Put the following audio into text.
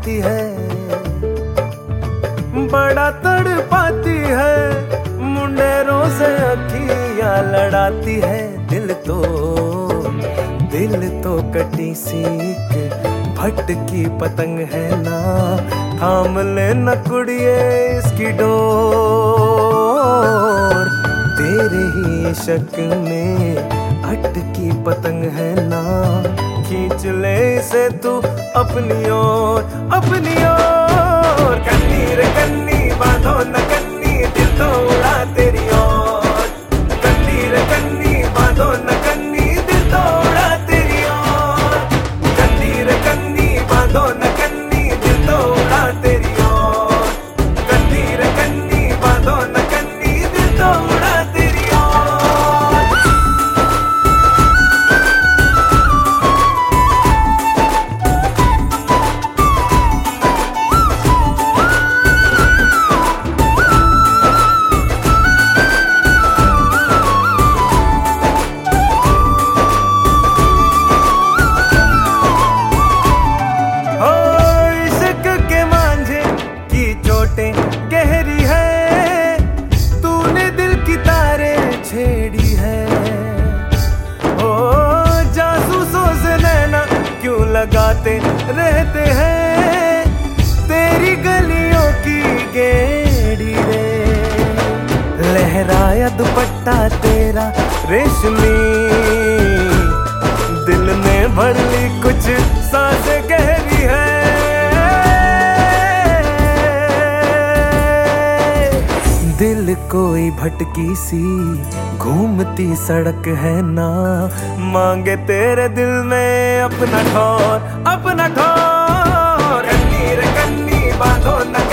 आती है, बड़ा तड़पाती है, मुंडेरों से अखियां लड़ाती है। दिल तो कटी सीख भटकी पतंग है ना, थाम ले न कुड़िए इसकी डोर। तेरे ही इश्क में अटकी पतंग है ना, खींच ले इसे तू अपनी ओर, अपनी ओर। कन्नी रे कन्नी बांधो न कन्नी, दिल तो उड़ा तेरी ओर। कन्नी रे कन्नी बांधो न कन्नी, दिल तो उड़ा तेरी ओर। कन्नी रे कन्नी बांधो न कन्नी, दिल तो उड़ा तेरी ओर। कन्नी रे कन्नी बांधो न कन्नी, दिल तो उड़ा तेरी ओर। गहरी है, तूने दिल की तारे छेड़ी है। ओ जासूसों से नैना क्यों लगाते रहते हैं, तेरी गलियों की गेड़ी रे। लहराया दुपट्टा तेरा रेशमी, दिल ने भर ली कुछ सांसें गहरी है। दिल कोई भटकी सी घूमती सड़क है ना, मांगे तेरे दिल में अपना ठौर, अपना ठौर। कन्नी रे कन्नी बांधो न